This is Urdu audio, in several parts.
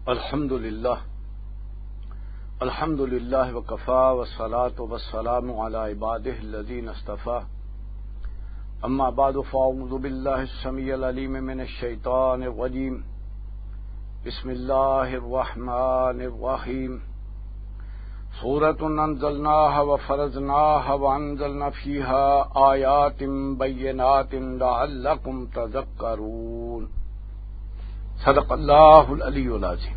الحمد للہ وکفا والصلاة والسلام علی عباده الذین اصطفى اما بعد فاعوذ باللہ السمیع العلیم من الشیطان الرجیم بسم اللہ الرحمن الرحیم سورۃ انزلناها وفرضناها وانزلنا فیها آیات بینات لعلکم تذکرون صدق اللہ العلی العظیم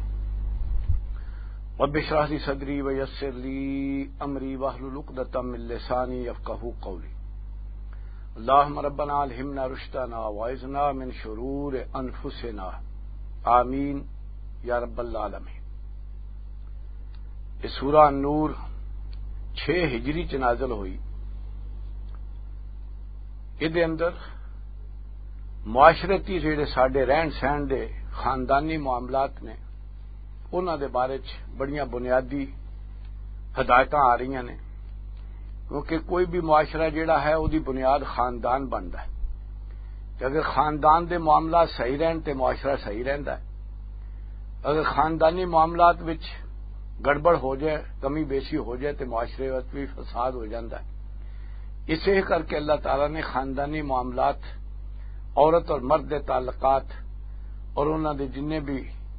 رب اشرح لی صدری ویسر لی امری واحلل عقدۃ من لسانی یفقہوا قولی اللہم ربنا الہمنا رشدنا واعذنا من شرور انفسنا آمین یا رب العالمین۔ یہ سورہ نور 6 ہجری چ نازل ہوئی۔ یہ اندر معاشرتی جڑے ساڈے رہن سہن دے خاندانی معاملات نے انہاں دے بارے چ بڑیاں بنیادی ہدایتاں آ رہی نے، کیونکہ کوئی بھی معاشرہ جڑا ہے وہ دی بنیاد خاندان بنتا ہے کہ اگر خاندان دے معاملات صحیح رہن تے معاشرہ صحیح رہندا ہے۔ اگر خاندانی معاملات وچ گڑبڑ ہو جائے، کمی بیشی ہو جائے تے معاشرے وچ بھی فساد ہو جاتا ہے۔ اسے کر کے اللہ تعالی نے خاندانی معاملات، عورت اور مرد دے تعلقات اور انہاں دے جننے بھی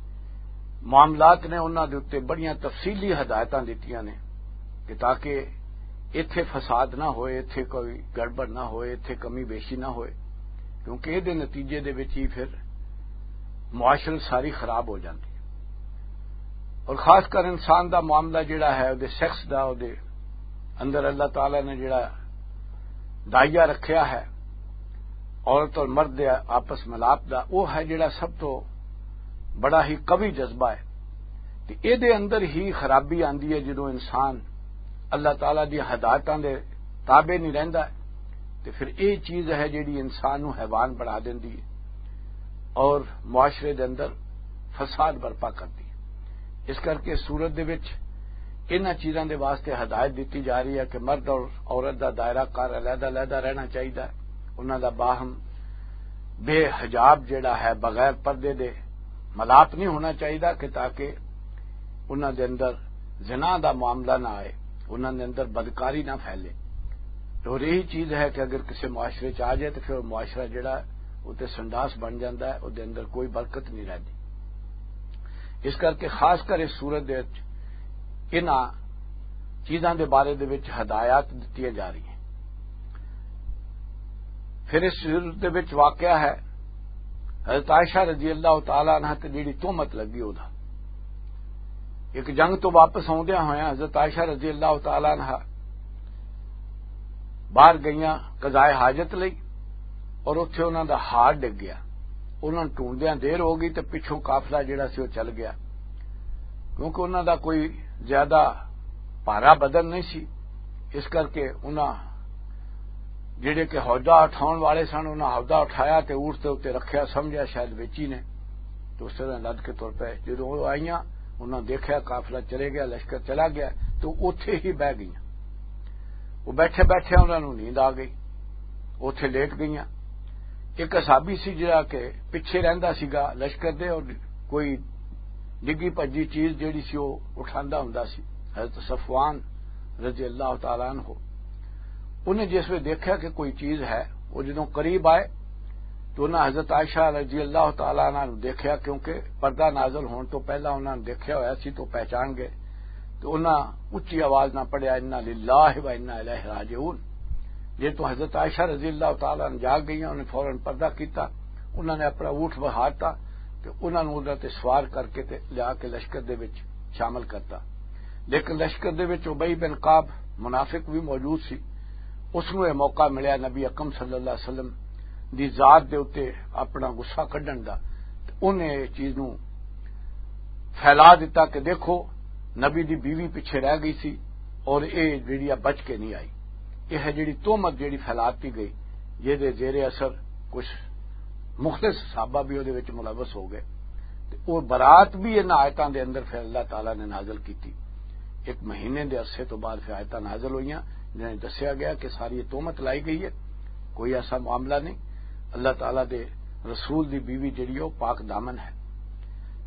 معاملات نے انہاں دے اوتے بڑیاں تفصیلی ہدایتاں دتیاں نے کہ تاکہ ایتھے فساد نہ ہوئے، ایتھے کوئی گڑبڑ نہ ہوئے، ایتھے کمی بیشی نہ ہوئے، کیونکہ یہ دے نتیجے دے وچ ہی پھر معاشرت ساری خراب ہو جاتی ہے۔ اور خاص کر انسان دا معاملہ جڑا ہے وہ سیکس دا وہ اندر اللہ تعالی نے جڑا دائیا رکھیا ہے عورت اور مرد دے آپس ملاپ دا، وہ ہے جڑا سب تو بڑا ہی قوی جذبہ ہے۔ تے اے دے اندر ہی خرابی آندی ہے جدوں انسان اللہ تعالی دی ہدایتاں دے تابع نہیں رہندا ہے، تے پھر اے چیز ہے جڑی انسان نو حیوان بنا دیندی ہے اور معاشرے دے اندر فساد برپا کرتی ہے۔ اس کر کے سورت دے وچ انہاں چیزاں دے واسطے ہدایت دیتی جا رہی ہے کہ مرد اور عورت دا دائرہ کار علیحدہ علیحدہ رہنا چاہیے، انہاں دا باہم بے حجاب جڑا ہے بغیر پردے دے ملاپ نہیں ہونا چاہیے کہ تاکہ انہاں دے اندر زنا دا معاملہ نہ آئے، انہاں دے اندر بدکاری نہ پھیلے۔ اور یہی چیز ہے کہ اگر کسی معاشرے چ آ جائے تو پھر معاشرہ جڑا وہ تے سنڈاس بن جاتا ہے، وہ اندر کوئی برکت نہیں رہتی۔ اس کر کے خاص کر اس صورت دے انہاں چیزاں دے بارے دے وچ ہدایات دتی جا رہی ہیں۔ پھر اس صورت دے وچ واقعہ ہے حضرت عائشہ رضی اللہ تعالی عنہ تے جیڑی تہمت لگی او دا، ایک جنگ تو واپس آدیا ہویا حضرت عائشہ رضی اللہ تعالی عنہ باہر گئیاں قضائے حاجت لئی اور اتھے انہاں دا ہار ڈگ گیا، انہاں ٹونڈیاں دیر ہو گئی تے پچھوں قافلہ جڑا سی وہ چل گیا، کیونکہ انہاں دا کوئی زیادہ بھارا بدن نہیں سی۔ اس کر کے انہاں جڑے کہ عہدہ اٹھاؤن والے سن انہاں عہدہ اٹھایا تے اونٹ تے اوتے رکھیا، سمجھیا شاید ویچی نے، تو اس طرح لد کے تر پے۔ جدوں وہ آئیاں انہاں دیکھیا قافلہ چلے گیا، لشکر چلا گیا، تو اوتھے ہی بہ گئیاں۔ وہ بیٹھے بیٹھے انہاں نوں نیند آ گئی، اوتھے لیٹ گئیاں۔ ایک صحابی سی جڑا کہ پیچھے رہندا سیگا لشکر دے، اور کوئی ڈگی پجی چیز جیڑی سی وہ اٹھاندا ہوندا سی، حضرت صفوان رضی اللہ تعالی عنہ۔ انہیں جس میں دیکھا کہ کوئی چیز ہے، وہ جدوں قریب آئے تو انہیں حضرت عائشہ رضی اللہ تعالیٰ عنہ نے دیکھا، کیونکہ پردہ نازل ہون تو پہلا انہوں نے دیکھا ہوا سی تو پہچان گئے، تو انہیں اچھی آواز نہ پڑھیا انا للہ و انا الیہ راجعون۔ جی تو حضرت عائشہ رضی اللہ تعالیٰ عنہ جاگ گئی، انہیں فوراً پردہ کیتا، انہوں نے اپنا اونٹ بہارتا تو انہوں نے ادھر تے سوار کر کے تے لیا کے لشکر دے وچ شامل کرتا۔ لیکن لشکر دے وچ ابی بن کعب منافق بھی موجود سی، اس نو یہ موقع ملیا نبی اکرم صلی اللہ علیہ وسلم دی ذات دے اوتے اپنا غصہ کڈن دا، انہیں اس چیز نو پھیلا دیتا کہ دیکھو نبی دی بیوی پیچھے رہ گئی سی اور اے جڑی بچ کے نہیں آئی۔ یہ ہے جڑی تہمت جڑی پھیلاتی گئی، یہ دے زیر اثر کچھ مخلص صحابہ بھی دے وچ ملوث ہو گئے، اور برات بھی ان آیتاں دے اندر پھر اللہ تعالی نے نازل کیتی۔ ایک مہینے دے عرصے تو بعد پھر آیتاں نازل ہوئیاں جنہیں دسیا گیا کہ ساری یہ تہمت لائی گئی ہے، کوئی ایسا معاملہ نہیں، اللہ تعالیٰ دے رسول دی بیوی جڑی وہ پاک دامن ہے۔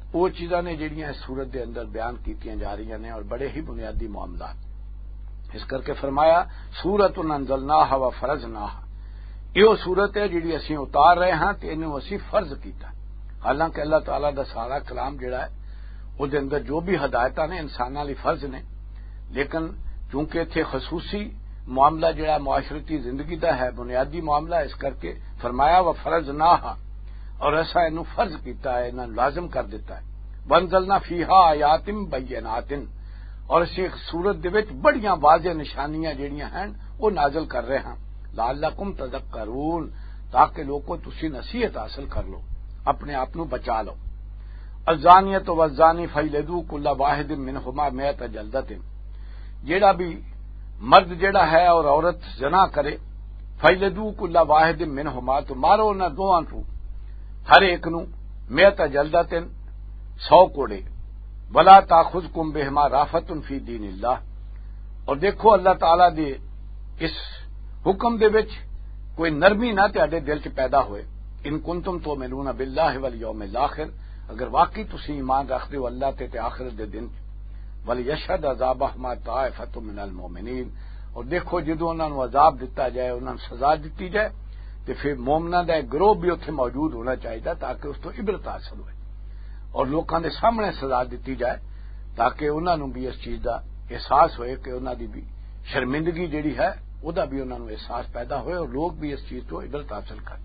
وہ چیزاں نے جہاں اس صورت دے اندر بیان کیتیاں جا رہی ہیں اور بڑے ہی بنیادی معاملات. اس کر کے فرمایا سورۃ انزلناہا وفرضناہا، یہ صورت ہے جہی اسی اتار رہے ہیں تے انہوں اسی فرض کیتا. حالانکہ اللہ تعالیٰ دا سارا کلام جڑا ہے وہ دے اندر جو بھی ہدایتاں نے انساناں لئی فرض نے، لیکن چونکہ اتنے خصوصی معاملہ جڑا معاشرتی زندگی دا ہے، بنیادی معاملہ، اس کر کے فرمایا وفرضناہا، اور ایسا انہوں فرض کیتا ہے، انہوں لازم کر دیتا ہے. وانزلنا فیہا آیات بینات، اور اسی ایک صورت دے وچ بڑیاں واضح نشانیاں جڑیاں ہیں وہ نازل کر رہے ہیں لعلکم تذکرون، تاکہ لوگوں تسی نصیحت حاصل کر لو، اپنے آپ نو بچا لو. الزانیۃ والزانی فجلدوا کل واحد منہما 100 جلدۃ، جیڑا بھی مرد جیڑا ہے اور عورت زنا کرے، فجلدوا کل واحد منہما، تو مارو انہاں دوواں کو ہر ایک نو 100 جلدۃ 100 کوڑے. ولا تاخذکم بہما رافۃ فی دین اللہ، اور دیکھو اللہ تعالی دے اس حکم دے وچ کوئی نرمی نہ تہاڈے دل چ پیدا ہوئے. ان کنتم تؤمنون باللہ والیوم الاخر، اگر واقعی تسی ایمان رکھدے ہو اللہ تے آخرت دے دن. ولیشہد عذابہما طائفۃ من المؤمنین، اور دیکھو جدوں انہاں نوں عذاب دتا جائے، انہاں نوں سزا دتی جائے، تے پھر مومناں دا ایک گروہ بھی اتنے موجود ہونا چاہیے تاکہ اس تو عبرت حاصل ہوئے اور لوکاں دے سامنے سزا دتی جائے، تاکہ انہاں نوں بھی اس چیز دا احساس ہوئے کہ انہاں دی بھی شرمندگی جڑی ہے وہدا بھی انہاں نوں احساس پیدا ہوئے اور لوگ بھی اس چیز تو عبرت حاصل کریں.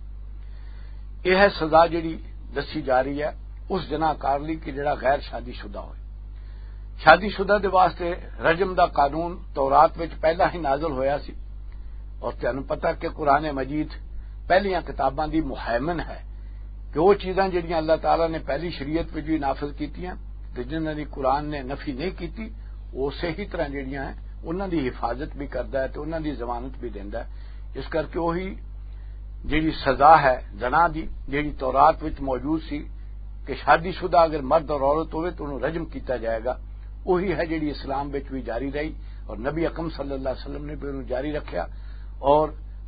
یہ ہے سزا جڑی دسی جا رہی ہے اس جناکار لی کہ جڑا غیر شادی شدہ ہوئے. شادی شدہ دے واسطے رجم دا قانون تورات وچ پہلا ہی نازل ہویا سی، اور تانوں پتہ کہ قرآن مجید پہلیاں کتاباں دی محیمن ہے کہ وہ چیزاں جڑیاں اللہ تعالیٰ نے پہلی شریعت وچ بھی نافذ کیتیاں تے جنہاں دی قرآن نے نفی نہیں کیتی، وہ اسی ہی طرح جڑیاں ہیں انہاں دی حفاظت بھی کردا ہے تے انہاں دی ضمانت بھی دیندا ہے. اس کر کے وہی جیڑی سزا ہے زنا دی جیڑی تورات وچ موجود سی کہ شادی شدہ اگر مرد اور عورت ہوئے تو انہوں رجم کیتا جائے گا، وہی ہے جیڑی اسلام وچ بھی جاری رہی اور نبی اکرم صلی اللہ علیہ وسلم نے بھی انہوں جاری رکھیا اور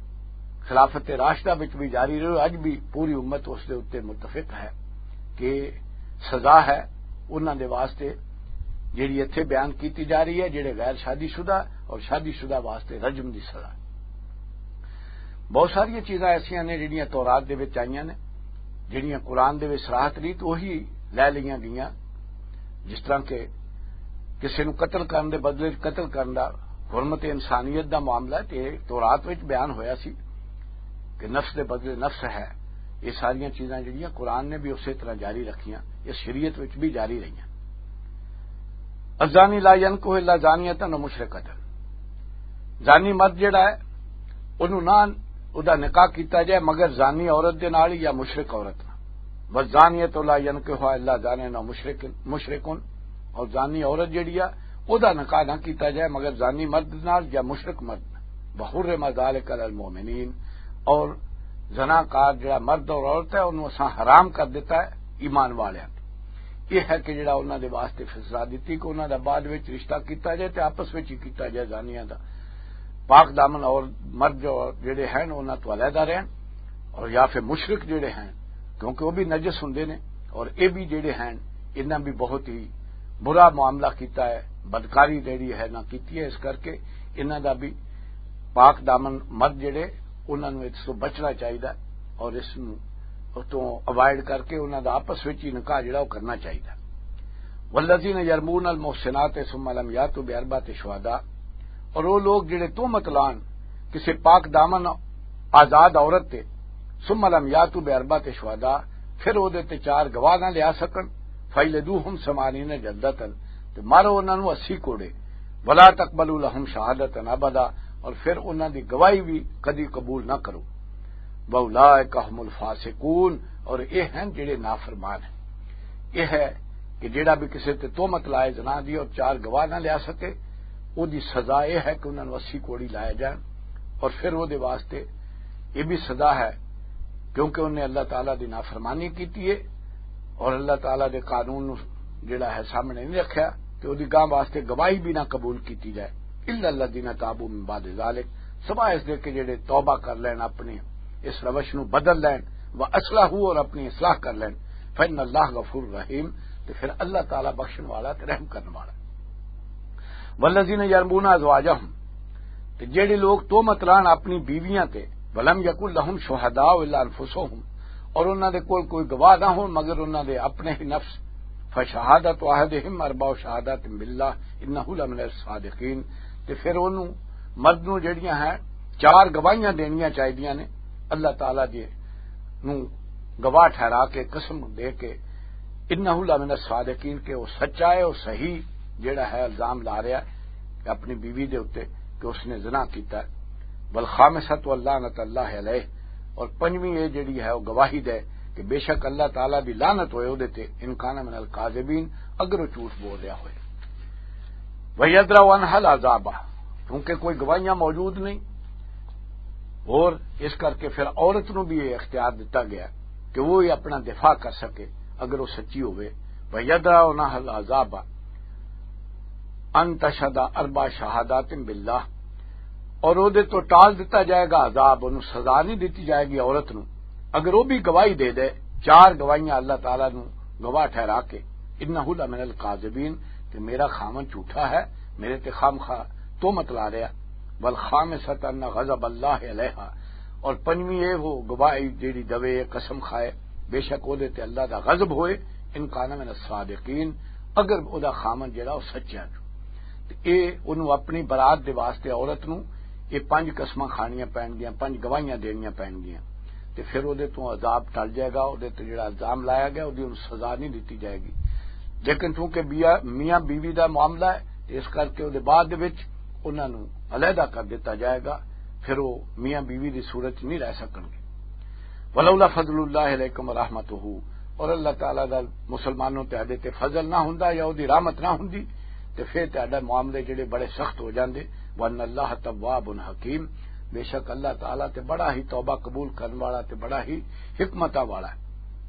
خلافت راشدہ وچ بھی جاری رہی. اج بھی پوری امت اس دے اوتے متفق ہے کہ سزا ہے انہاں دے واسطے جیڑی ایتھے بیان کیتی جا رہی ہے جڑے غیر شادی شدہ اور شادی شدہ واسطے رجم دی سزا. بہت ساری چیزاں ایسیاں نے جڑیاں تورات دے وچ آئیاں نے جڑیاں قرآن دے وچ صراحت نہیں تو وہی لے لیاں گئیاں، جس طرح کہ کسی نو قتل کرن دے بدلے قتل کرن دا حرمت انسانیت دا معاملہ تے تورات وچ بیان ہویا سی کہ نفس دے بدلے نفس ہے. یہ ساری چیزاں جڑیاں قرآن نے بھی اسی طرح جاری رکھیاں، اس شریعت وچ بھی جاری رہیاں. الزانی لا ینکح الا زانیۃ و مشرکۃ، زانی مرد جڑا ہے انہوں نہ ادا نکاح کیتا جائے مگر زانی عورت دے نال یا مشرک عورت نال. والزانیۃ لا ینکحها الا زان و مشرکن، اور زانی عورت جڑی ہے ادا نکاح نہ کیتا جائے مگر زانی مرد نال یا مشرک مرد نال. وحرم ذلک علی المؤمنین، اور زنا کار جڑا مرد اور عورت ہے انہوں اساں حرام کر دیتا ہے ایمان والیاں. یہ ہے کہ جڑا انہاں دے واسطے فیصلہ دتی کہ انہاں دا بعد وچ رشتہ کیتا جائے تے آپس وچ ہی کیتا جائے زانیاں دا. پاک دامن اور مرد جو جڑے ہیں انہاں تو علیحدہ رہن، اور یا پھر مشرک جڑے ہیں کیونکہ وہ بھی نجس ہوندے نے اور اے بھی جڑے ہیں انہاں بھی بہت ہی برا معاملہ کیتا ہے، بدکاری جڑی ہے نہ کیتی ہے. اس کر کے انہاں دا بھی پاک دامن مرد جڑے انہاں نوں اس تو بچنا چاہیے اور اس تو اوائڈ کر کے انہاں دا آپس وچ ہی نکاح جڑا وہ کرنا چاہیے. والذین یرمون المحصنات ثم لم یاتوا باربعۃ شہداء، اور وہ لوگ جڑے تہمت لان کسی پاک دامن آزاد عورت تے ثم لم یاتوا باربعۃ شہداء، پھر وہ دے تے 4 گواہ نہ لیا سکن، فجلدوہم 80 جلدۃ، تے مارو انہاں نوں 80 کوڑے. ولا تقبلوا لهم شہادۃ ابدا، اور پھر انہاں دی گواہی بھی کدی قبول نہ کرو. واولئک هم الفاسقون، اور یہ ہیں جڑے نافرمان ہیں. یہ ہے کہ جڑا بھی کسی تے تہمت لائے زنا دی اور 4 گواہ نہ لیا سکے، وہ دی سزا یہ ہے کہ انہاں نوں 80 کوڑی لائے جان، اور پھر وہ دے واسطے یہ بھی سزا ہے کیونکہ انہیں اللہ تعالیٰ دی نافرمانی کیتی ہے اور اللہ تعالیٰ دے قانون جڑا ہے سامنے نہیں رکھیا کہ وہ دی گاہ واسطے گواہی بھی نہ قبول کیتی جائے. الا الذین تابوا من بعد ذلک، سوائے اس دے کہ جڑے توبہ کر لین اپنی اس روش نو بدل لین، واصلحوا اور اپنی اصلاح کر لین، فإن اللہ غفور رحیم، تو پھر اللہ تعالی بخشن والا تے رحم کرنے والا. والذین یرمون ازواجہم، تے جڑے لوگ تہمت لان اپنی بیویاں تے، ولم یکن لہم شہداء الا انفسہم، اور انہاں دے کول کوئی گواہ نہ ہون مگر انہاں دے اپنے ہی نفس، فشہادت احدہم اربع شہادات باللہ انہ لمن الصادقین، تے پھر انہوں مرد نوں جڑیاں ہیں 4 گواہیاں دینیاں چاہیدیاں نے اللہ تعالی دے نوں گواہ ٹھہرا کے قسم دے کے انہ لمن الصادقین کہ وہ سچا ہے، وہ صحیح جڑا ہے الزام لا رہا ہے کہ اپنی بیوی دے اوتے کہ اس نے زنا کیتا ہے. والخامسۃ واللعنۃ اللہ علیہ، اور پنجویں یہ جڑی ہے وہ گواہی دے کہ بے شک اللہ تعالی دی لعنت ہوئے اودے تے ان کان من الکاذبین، اگر وہ جھوٹ بول رہا ہوئے. ویدرأ عنہا العذاب، کیونکہ کوئی گواہیاں موجود نہیں، اور اس کر کے پھر عورت نو بھی یہ اختیار دیتا گیا کہ وہ یہ اپنا دفاع کر سکے اگر وہ سچی ہوئے. ویدرأ عنہا العذاب ان تشہد 4 شہادات باللہ، اور وہ تو ٹال دیتا جائے گا عذاب، انہوں سزا نہیں دیتی جائے گی عورت نو اگر وہ بھی گواہی دے دے 4 گواہیاں اللہ تعالیٰ نو گواہ ٹھہرا کے انہ لمن الکاذبین کہ میرا خامن جھوٹا ہے، میرے تے خامخواہ تہمت لا رہا. والخامسۃ ان غضب اللہ علیہا، اور پنجویں یہ وہ گواہی جیڑی دوے قسم کھائے بے شک وہ تے اللہ دا غضب ہوئے ان کان من الصادقین، اگر او دا خامن جڑا وہ سچا ہے. اے انہوں اپنی برات دے واسطے عورت نو یہ 5 قسماں کھانیاں پین گیاں، 5 گواہیاں دینیاں پین گیاں، تے پھر وہ تو عذاب ٹل جائے گا، وہ تو جڑا الزام لایا گیا وہ سزا نہیں دیتی جائے گی. لیکن چونکہ میاں بیوی دا معاملہ ہے اس کر کے وہ بعد انہوں نے علیحدہ کر دیتا جائے گا، پھر وہ میاں بیوی دی صورت نہیں رہ سکن گے. ولولا فضل اللہ علیکم ورحمتہ، اور اللہ تعالیٰ دا مسلمانوں تے فضل نہ ہوندا یا وہ رحمت نہ ہوندی تے پھر تہاڈے معاملے جڑے بڑے سخت ہو جاندے. وان اللہ تواب حکیم، بے شک اللہ تعالیٰ تے بڑا ہی توبہ قبول کرنے والا تے بڑا ہی حکمت والا ہے.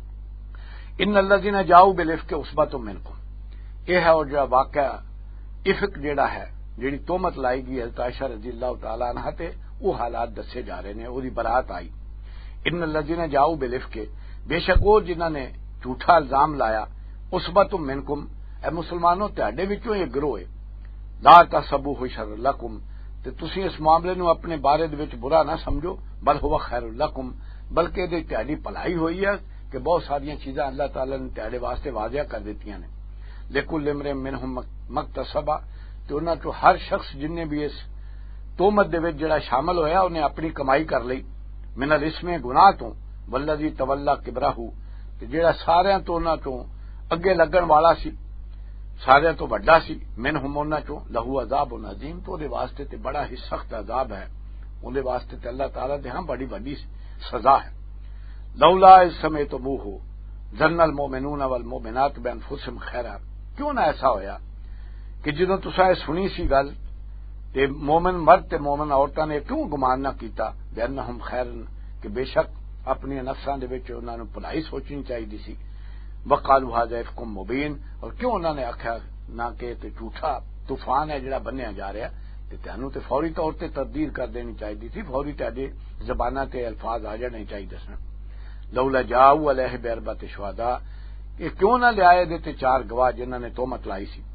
ان الذین جاؤوا بالافک عصبۃ منکم، یہ ہے اور جو واقعہ افک جڑا ہے جڑی تہمت لائی گئی حضرت عائشہ رضی اللہ تعالی عنہا تے وہ حالات دسے جا رہے ہیں، وہی برات آئی. ان الذین جاؤوا بالافک، بے شک وہ جنہاں نے جھوٹا الزام لایا، عصبۃ منکم، اے مسلمانوں تہاڈے وچوں یہ گروہ ہے. لا تحسبوہ شر لکم، تے تسی اس معاملے نو اپنے بارے دے وچ برا نہ سمجھو، بل ہوا خیر لکم، بلکہ دے تہاڈی بھلائی ہوئی ہے کہ بہت ساری چیزاں اللہ تعالی نے تہاڈے واسطے واضح کر دتیاں نے. لکل امرئ منہم مکتسب، تے انہاں چوں ہر شخص جن نے بھی اس تہمت دے وچ جڑا شامل ہویا انہیں اپنی کمائی کر لئی، من الاسم گناہ تو، والذی تولی کبرہ، تے جڑا ساریاں تو انہاں تو اگے لگن والا سی، سارے تو بڑا سی، منہم انہاں چوں لہو عذاب عظیم، تو دے واسطے تے بڑا ہی سخت عذاب ہے، ان دے واسطے تے اللہ تعالی دے ہاں بڑی بڑی سزا ہے. لولا اذ سمعتموہ ظن المؤمنون والمؤمنات بانفسہم خیرا، کیوں نہ ایسا ہویا کہ جدوں تساں سنی سی گل تے مومن مرد تے مومن عورتاں نے کیوں گمان نہ کیتا بانہم خیر، کہ بے شک اپنی نفساں دے وچ انہاں نوں بھلائی سوچنی چاہیے سی. وقالوا ھذا افک مبین، اور کیوں انہوں نے آخیا نہ کہ تے جھوٹا طوفان ہے جڑا بنیا جا رہا تے تانوں تے فوری طور تے تبدیل کر دینی چاہیے تھی، فوری تہاڈے زباناں تے الفاظ آ جانے چاہیے دسن. لولا جاؤوا علیہ باربعۃ شہداء، کہ کیوں نہ لے آئے دے تے 4 گواہ جنہاں نے تہمت لائی سی.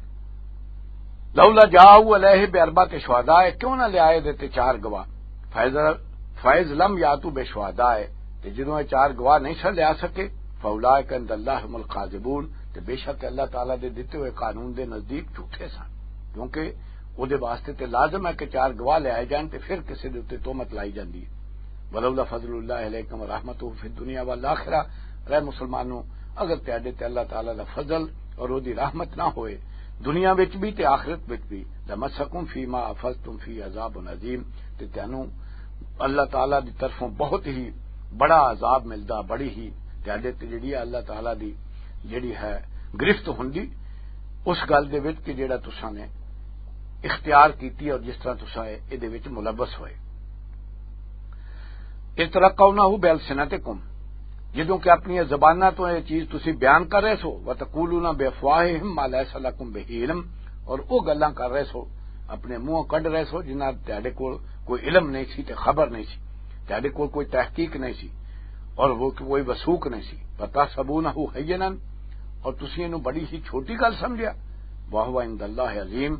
لولا جاؤوا علیہ باربعۃ شہداء، کیوں نہ لے آئے دے تے 4 گواہ. فیض لم یاتوا بشہداء، تے جدوں یہ 4 گواہ نہیں سن لے آ سکے، فاولئک عند اللہ هم الکاذبون، تے بے شک اللہ تعالیٰ دے دیتے ہوئے قانون دے نزدیک جھوٹے سن، کیونکہ وہ دے واسطے تے لازم ہے کہ 4 گواہ لے آئے جان تے پھر کسی دے اوتے تہمت لائی جاندی ہے. ولولا فضل اللہ علیکم ورحمتہ فی الدنیا والآخرہ، اے مسلمانوں اگر تہاڈے تے اللہ تعالیٰ دا فضل اور وہ دی رحمت نہ ہوئے دنیا وچ بھی تے آخرت وچ بھی، لمسکم فیما افضتم فی عذاب عظیم، تے تانوں اللہ تعالیٰ دی طرفوں بہت ہی بڑا عذاب ملدا، بڑی ہی تہاڈے تے جڑی اللہ تعالیٰ دی جڑی ہے گرفت ہوندی اس گل دے وچ کہ جڑا تساں نے اختیار کیتی اور جس طرح تساں اے دے وچ ملوث ہوئے. اترقونہ بألسنتکم، جدوں کہ اپنی زباناں تو یہ چیز تسی بیان کر رہے سو، وتقولون بافواہہم ما لیس لکم بہ علم، اور او گلاں کر رہے سو اپنے منہوں کڈ رہے سو جنہاں تہاڈے کول کوئی علم نہیں سی تے خبر نہیں سی، تہاڈے کول کوئی تحقیق نہیں سی اور وہ کوئی وثوق نہیں سی. فتحسبونہ ہینا، اور تسی اینو بڑی ہی چھوٹی گل سمجھیا. وَهُوَ عِندَ اللَّهِ عَظِيمٌ.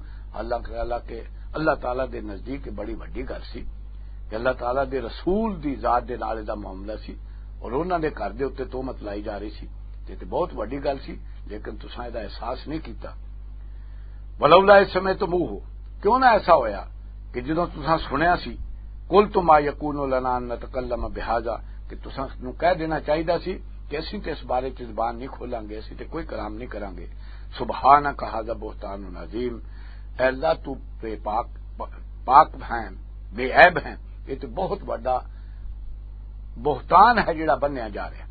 اللہ تعالی دے نزدیک بڑی وڈی گل سی کہ اللہ تعالی دے رسول دی ذات دے نال دا معاملہ سی اور انہاں دے گھر دے اوتے تہمت لائی جا رہی سی تے بہت وڈی گل سی، لیکن تساں دا احساس نہیں کیتا. وَلَوْلَا إِذْ سَمِعْتُمُوهُ. کیوں نہ ایسا ہویا کہ جدوں تساں سنیا سی قُلْتُ مَا يَكُونُ لَنَا أَن نَتَكَلَّمَ بِهَذَا، کہ تساں نوں کہہ دینا چاہیدا سی کہ اسی تے اس بارے چ زبان نہیں کھولاں گے، اسی تے کوئی کلام نہیں کراں گے. سبحانک ھذا بہتان عظیم. اے اللہ تو بے پاک ہیں، بے عیب ہیں. یہ تو بہت بڑا بہتان ہے جڑا بنیا جا رہا ہے.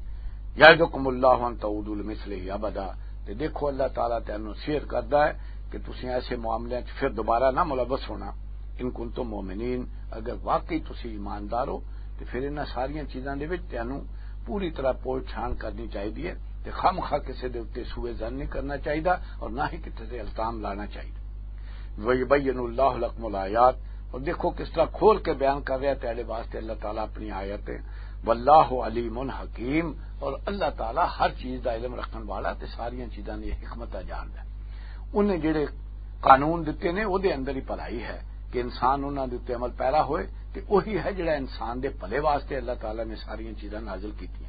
یعظکم اللہ ان تعودوا لمثلہ ابدا. تے دیکھو اللہ تعالیٰ تینوں نصیحت کردا ہے کہ تسی ایسے معاملے چ پھر دوبارہ نہ ملوث ہونا. ان کنتم مومنین، اگر واقعی تسی ایماندار ہو تو پھر انہاں ساریاں چیزاں دے وچ تینوں پوری طرح پوچھ چھان کرنی چاہیے تے خامخواہ کسی دے اوتے سوء ظن نہیں کرنا چاہیے اور نہ ہی کسی تے الزام لانا چاہیے. وَيُبَيِّنُ اللَّهُ لَكُمُ الْآيَاتِ. اور دیکھو کس طرح کھول کے بیان کر رہا ہے تیرے واسطے اللہ تعالیٰ اپنی آیتیں. واللہ علیم حکیم. اور اللہ تعالیٰ ہر چیز دا علم رکھن والا تے ساریاں چیزاں دی حکمت جاندا ہے. انہیں جڑے قانون دیتے نے او دے اندر ہی بھلائی ہے کہ انسان انہاں دے تے عمل پیرا ہوئے تے وہی ہے جڑا انسان دے بھلے واسطے اللہ تعالیٰ نے ساریاں چیزاں نازل کیتیاں.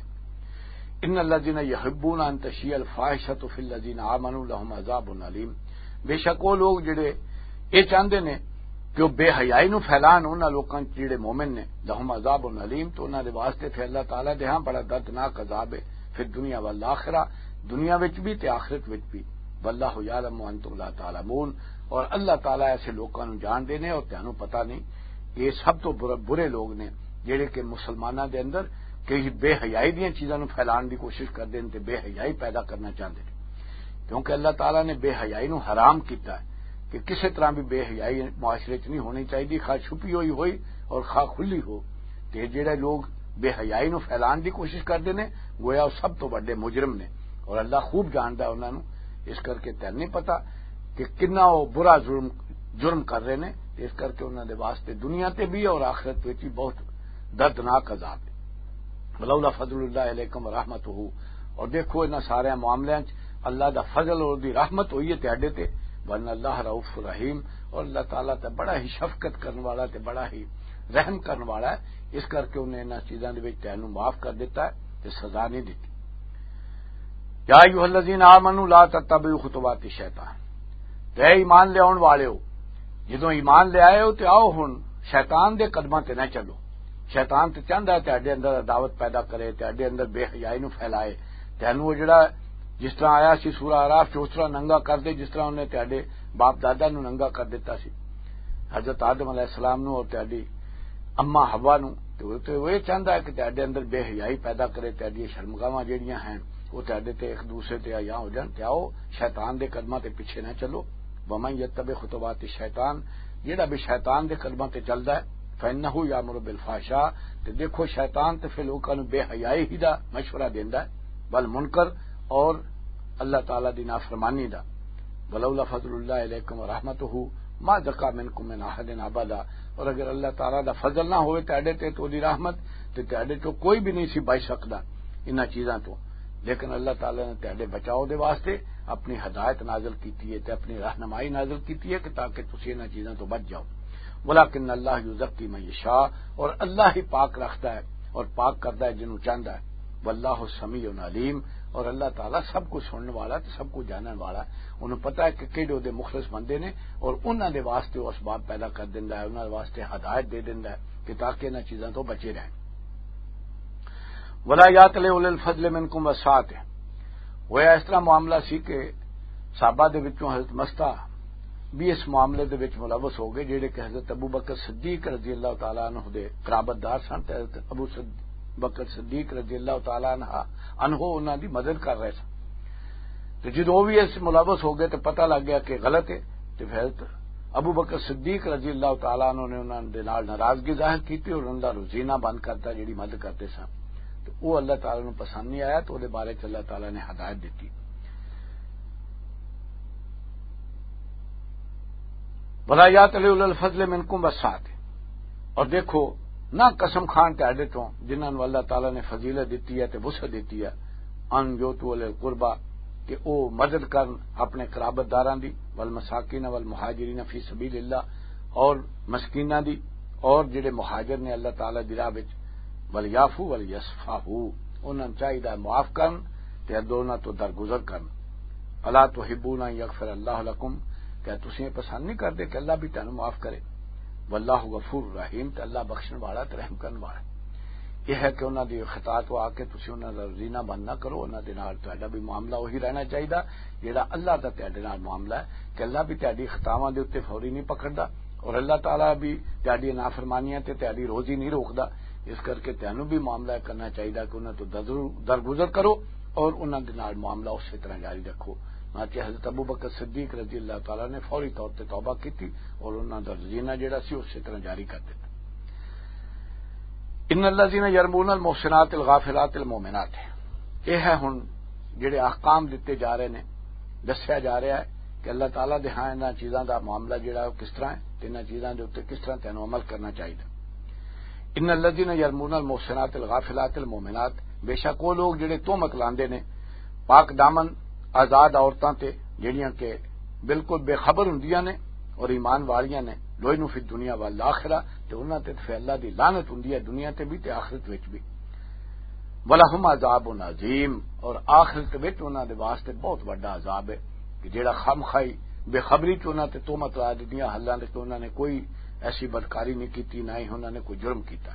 ان الذين يحبون ان تشيع الفاحشة في الذين آمنوا لهم عذاب علیم. بے شک وہ لوگ جڑے یہ چاہتے نے کہ وہ بے حیائی نو پھیلان انہاں لوکاں جڑے مومن نے لهم عذاب علیم، تو انہاں دے واسطے پھر اللہ تعالیٰ دے ہاں بڑا دردناک عذاب ہے پھر دنیا والآخرہ، دنیا وچ بھی تے آخرت وچ بھی. واللہ یعلم وانتم لا تعلمون. اور اللہ تعالیٰ ایسے لوکاں نو جان دے نے اور تانوں پتہ نہیں. یہ سب تو برے لوگ نے جڑے کہ مسلماناں دے اندر کہ بے حیائی دیاں چیزاں نو پھیلان دی کوشش کردے تے بے حیائی پیدا کرنا چاہتے ہیں. کیونکہ اللہ تعالیٰ نے بے حیائی نو حرام کیتا ہے کہ کسی طرح بھی بے حیائی معاشرے چ نہیں ہونی چاہیے، خواہ چھپی ہوئی اور خواہ کھلی ہو. تے جڑے لوگ بے حیائی نو پھیلان دی کوشش کردے نے گویا سب تو بڑے مجرم نے اور اللہ خوب جاندا ہے انہاں نو. اس کر کے تینوں نہیں پتا کہ کتنا وہ برا جرم کر رہے نے. اس کر کے انہاں دے واسطے دنیا تے بھی اور آخرت وچ بھی بہت دردناک عذاب ہے. ولولا فضل اللہ علیکم ورحمتہ. اور دیکھو انہاں سارے معاملیاں اللہ دا فضل اور دی رحمت ہوئی ہے تہاڈے تے. ورنہ اللہ رؤوف رحیم. اور اللہ تعالیٰ تے بڑا ہی شفقت کرنے والا تے بڑا ہی رحم کرنے والا ہے. اس کر کے انہیں انہاں چیزاں دے وچ تینوں معاف کر دیتا ہے تے سزا نہیں دیتی. یا ایھا الذین آمنوا لا تتبعوا خطوات الشیطان. تے ایمان لے آن والے ہو، جدوں ایمان لے آئے ہو تے آؤ ہن شیطان دے قدماں تے نہ چلو. شیطان تے چاہندا ہے تہاڈے اندر عداوت پیدا کرے، تہاڈے اندر بے حیائی نو پھیلائے. تینوں وہ جڑا جس طرح آیا سی سورہ اعراف چ اس طرح ننگا کر دے جس طرح انہیں تہاڈے باپ دادا نو ننگا کر دیتا سی، حضرت آدم علیہ السلام نو اور تہاڈی اما حوا نو. تو وہ یہ چاہندا ہے کہ تہاڈے اندر بے حیائی پیدا کرے، تہاڈی شرمگاواں جڑیاں ہیں وہ تہاڈے تے ایک دوسرے تے حیا ہو جان. تے آؤ شیطان دے قدماں تے پیچھے نہ چلو. ومن یتبع خطوات الشیطان. جڑا بھی شیطان دے قدماں تے چلدا ہے فإنہ یأمر بالفحشاء. تے دیکھو شیطان تے پھر لوکاں نو بے حیائی ہی دا مشورہ دیندا ہے، والمنکر اور اللہ تعالیٰ دی نافرمانی دا. ولولا فضل اللہ علیکم ورحمتہ ما زکا منکم من احد ابدا. اور اگر اللہ تعالیٰ دا فضل نہ ہوئے تہاڈے تے تو دی رحمت تے تہاڈے تو کوئی بھی نہیں سی بچ سکدا انہاں چیزاں تو. لیکن اللہ تعالیٰ نے تہاڈے بچاؤ دے واسطے اپنی ہدایت نازل کیتی ہے تے اپنی رہنمائی نازل کیتی ہے کہ تاکہ تسی انہاں چیزاں تو بچ جاؤ. ولکن اللہ یزکی من یشاء. اور اللہ ہی پاک رکھتا ہے اور پاک کرتا ہے جنوں چاہتا ہے. واللہ سمیع علیم. اور اللہ تعالیٰ سب کو سننے والا تے سب کو جاننے والا ہے. انہوں پتہ ہے کہ کہڑے دے مخلص بندے نے اور انہاں دے واسطے وہ اسباب پیدا کر دیندا ہے، انہاں دے واسطے ہدایت دے دیندا ہے کہ تاکہ انہاں چیزاں تو بچے رہیں. ولا یاتل اول الفضل منکم وسعت. وہ اس طرح معاملہ سی کہ صحابہ دے وچوں حضرت مستہ بھی اس معاملے دے وچ ملوث ہو گئے جڑے کہ حضرت ابو بکر صدیق رضی اللہ تعالیٰ عنہ دے قرابت دار سن. تے حضرت ابو بکر صدیق رضی اللہ تعالیٰ عنہ انہاں دی مدد کر رہے سن. تو جدوں بھی اس ملوث ہو گئے تو پتہ لگ گیا کہ غلط ہے. تو پھر ابو بکر صدیق رضی اللہ تعالیٰ عنہ نے انہاں دے نال ناراضگی ظاہر کیتی اور انہاں دا روزینہ بند کرتا جڑی مدد کرتے سن. تو وہ اللہ تعالیٰ نو پسند نہیں آیا تو وہ بارے چ اللہ تعالیٰ نے ہدایت دیتی. ولا یاتل اول الفضل منکم وسعت. اور دیکھو نہ قسم کھان تہاڈے تو جنہاں نو اللہ تعالیٰ نے فضیلت دیتی ہے تے وسعت دیتی ہے ان جو تو القربا کہ او مدد کرن اپنے قرابت داراں دی، والمساکین والمہاجرین فی سبیل اللہ، اور مسکیناں دی، اور جڑے مہاجر نے اللہ تعالی دی راہ وچ، ولیعفو ولیصفحوا، انہاں نوں چاہیے معاف کرن تے دونوں تو درگزر کرن۔ الا تحبون ان یغفر اللہ لکم، کیا تسی پسند نہیں کرتے کہ اللہ بھی تانوں معاف کرے؟ واللہ غفور رحیم، تے اللہ بخشن والا تے رحم کرن والا۔ یہ ہے کہ انہاں دی خطا تو آ کے تسی انہاں دا زینا بند نہ کرو، انہاں دے نال تہاڈا بھی معاملہ وہی رہنا چاہیے جیڑا اللہ دا تہاڈے نال معاملہ ہے، کہ اللہ بھی تہاڈی خطاواں دے اوتے فوری نہیں پکڑدا، اور اللہ تعالی بھی تہاڈی نافرمانیاں تے تہاڈی روزی نہیں روکدا۔ اس کر کے تانوں بھی معاملہ کرنا چاہیے کہ انہاں تو درگزر کرو اور انہاں دے نال معاملہ اسی طرح جاری رکھو۔ کہ حضرت ابوبکر صدیق رضی اللہ تعالیٰ نے فوری طور تے توبہ کی اور انہاں دا زینا جڑا سی اسی طرح جاری کر دتا۔ ان الذین یرمون المحصنات الغافلات المؤمنات، یہ ہے ہن جڑے احکام دیتے جا رہے نے، دسیا جا رہا ہے کہ اللہ تعالیٰ دے ہاں انہاں چیزاں دا معاملہ جڑا ہے کس طرح ہے تے انہاں چیزاں دے اوتے کس طرح تینوں عمل کرنا چاہیے۔ ان الذین یرمون المحصنات الغافلات المؤمنات، بے شک وہ لوگ جڑے تہمت لاندے نے پاک دامن آزاد عورتاں تے جڑیاں کہ بالکل بے خبر ہوندیاں نے اور ایمان والیاں نے، لعنوا فی الدنیا والآخرہ، تے انہاں تے پھر اللہ دی لعنت ہوندی ہے دنیا تے بھی تے آخرت وچ بھی۔ ولہم عذاب عظیم، اور آخرت وچ انہاں دے واسطے بہت بڑا عذاب ہے کہ جیڑا خامخائی بے خبری چ انہاں تے تہمت لا دتیاں، حالانکہ کہ انہاں نے کوئی ایسی بدکاری نہیں کیتی، نہ ہی انہاں نے کوئی جرم کیتا۔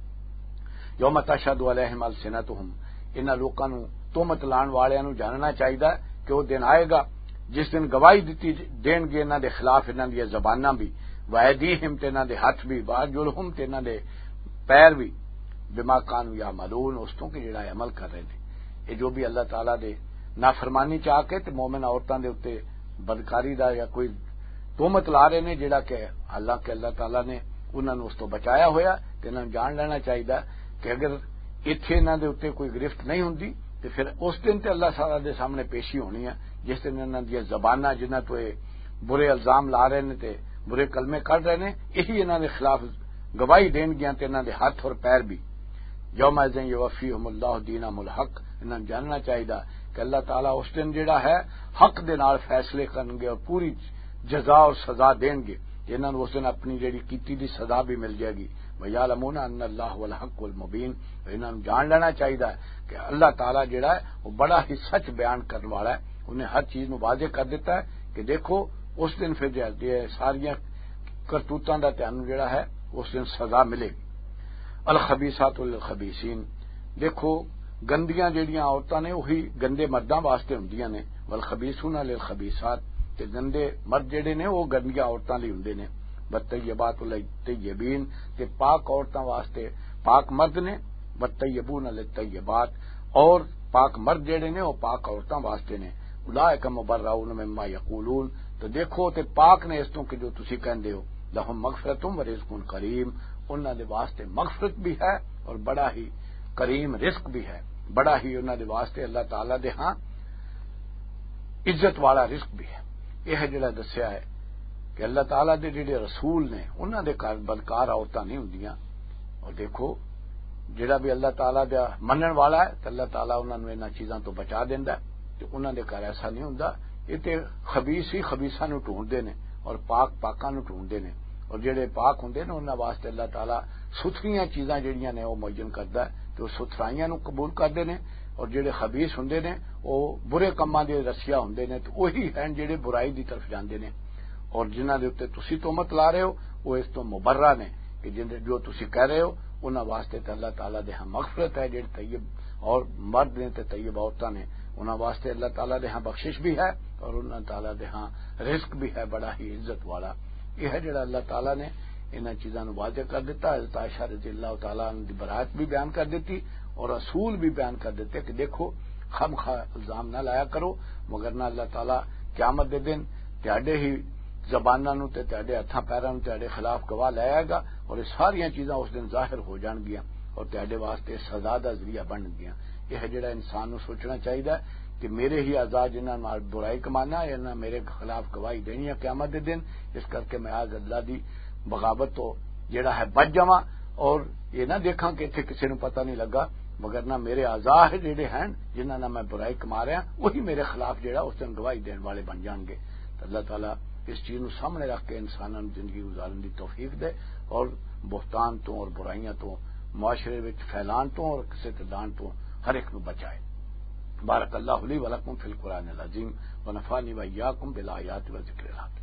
یوم تشہد علیہم السنتہم، انہاں لوکاں نوں تہمت لان والیاں نوں جاننا چاہیے کہ وہ دن آئے گا جس دن گواہی دیتی دین گے انہاں دے خلاف انہاں دی زباناں بھی، وایدیہم تے انہاں دے ہاتھ بھی، وارجلہم تے انہاں دے پیر بھی، بما کانوا یعملون، اس تو کہ جڑا عمل کر رہے تھے۔ یہ جو بھی اللہ تعالیٰ دے نافرمانی چاہ کے تے مومن عورتاں دے اوتے بدکاری دا یا کوئی تہمت لا رہے نے، جڑا کہ حالانکہ اللہ تعالیٰ نے انہاں نوں اس تو بچایا ہویا، تے انہاں جان لینا چاہیے کہ اگر ایتھے انہاں دے اوتے کوئی گرفت نہیں ہوندی تے پھر اس دن تے اللہ تعالیٰ دے سامنے پیشی ہونی ہے، جس دن انہاں دی زباناں جنہاں تو برے الزام لا رہے نے تے برے کلمے کر رہے نے، یہی انہاں دے خلاف گواہی دین گیاں تے انہاں دے ہاتھ اور پیر بھی۔ یومئذ یوفیہم اللہ دینہم الحق، انہاں جاننا چاہیے کہ اللہ تعالیٰ اس دن جڑا ہے حق دے نال فیصلے کرن گے اور پوری جزا اور سزا دین گے، انہاں نوں اس دن اپنی جڑی کیتی دی سزا بھی مل جائے گی۔ وَيَعْلَمُونَ أَنَّ اللَّهَ هُوَ الْحَقُّ الْمُبِينُ، انہاں نوں جان لینا چاہیے کہ اللہ تعالیٰ جڑا ہے وہ بڑا ہی سچ بیان کرنے والا ہے، انہیں ہر چیز نوں واضح کر دیتا ہے کہ دیکھو اس دن پھر ساریاں کرتوتاں دا تانوں جڑا ہے اس دن سزا ملے گی۔ الخبیثات للخبیثین، دیکھو گندیاں جڑیاں عورتاں نے وہی گندے مرداں واسطے ہوندیاں نے، والخبیثون للخبیثات، تے گندے مرد جڑے نے وہ گندیاں عورتاں لئی ہوندے نے۔ والطیبات للطیبین، تے پاک عورتاں واسطے پاک مرد نے، والطیبون للطیبات، اور پاک مرد جڑے نے وہ پاک عورتاں واسطے نے۔ اولئک مبرؤون مما یقولون، تو دیکھو تے پاک نے اس تو کہ جو تسی کہندے ہو، لہم مغفرۃ ورزق کریم، انہاں دے واسطے مغفرت بھی ہے اور بڑا ہی کریم رزق بھی ہے، بڑا ہی انہاں دے واسطے اللہ تعالیٰ دے ہاں عزت والا رزق بھی ہے۔ یہ ہے جڑا دسیا ہے کہ اللہ تعالیٰ دے جڑے رسول نے انہاں دے گھر بدکار عورتاں نہیں ہوندیاں، اور دیکھو جڑا بھی اللہ تعالیٰ دا منن والا ہے تو اللہ تعالیٰ انہاں نوں انہاں چیزاں تو بچا دیندا ہے، تے انہاں دے گھر ایسا نہیں ہوندا، یہ تے خبیث ہی خبیثاں نوں ڈھونڈدے نے اور پاک پاکاں نوں ڈھونڈدے نے، اور جڑے پاک ہوندے نے انہاں واسطے اللہ تعالیٰ ستھریاں چیزاں جڑیاں نے وہ معین کردا ہے تے وہ ستھرائیاں نوں قبول کردے نے، اور جڑے خبیث ہوندے نے وہ برے کماں دے رسیا ہوندے نے، تے وہی ہیں جڑے برائی دی طرف جاندے نے، اور جنہاں دے اوتے تسی تہمت لا رہے ہو وہ اس تو مبرہ نے کہ جو تسی کہہ رہے ہو انہاں واسطے تے اللہ تعالیٰ دے ہاں مغفرت ہے، جڑے طیب اور مرد نے تے طیب عورتاں نے انہاں واسطے اللہ تعالیٰ دے ہاں بخشش بھی ہے اور انہاں تعالیٰ دے ہاں رزق بھی ہے بڑا ہی عزت والا۔ یہ ہے جڑا اللہ تعالیٰ نے انہاں چیزاں نوں واضح کر دیتا۔ حضرت عائشہ رضی اللہ تعالیٰ عنہ دی برات بھی بیان کر دیتی اور رسول بھی بیان کر دیتے کہ دیکھو خام خواہ الزام نہ لایا کرو، مگر نہ اللہ تعالیٰ قیامت دے دن تہاڈے ہی زباناں نوں تے تہاڈے ہتھاں پیراں نوں تہاڈے خلاف گواہ لے آئے گا، اور یہ ساریاں چیزاں اس دن ظاہر ہو جان گیاں اور تہاڈے واسطے سزا دا ذریعہ بن گیاں۔ یہ ہے جڑا انسان نوں سوچنا چاہیے کہ میرے ہی آزاد جنہاں نال برائی کمانا ہے یا میرے خلاف گواہی دینی ہے قیامت دے دن، اس کر کے میں آج اللہ دی بغاوت تو جڑا ہے بچ جاواں اور یہ نہ دیکھاں کہ اتنے کسی نوں پتہ نہیں لگا مگر نہ میرے اعضاء جڑے ہیں جنہاں نہ میں برائی کما رہا وہی میرے خلاف جڑا اس دن گواہی دین والے بن جان گے. تو اللہ تعالیٰ اس چیز نو سامنے رکھ کے انسانوں نے زندگی گزارنے کی توفیق دے اور بہتان تو اور برائیاں تو معاشرے وچ پھیلان تو اور کسی تدان تو ہر ایک نو بچائے. بارک اللہ لی ولکم فی القرآن العظیم ونفعنی وإیاکم بالآیات والذکر الحکیم.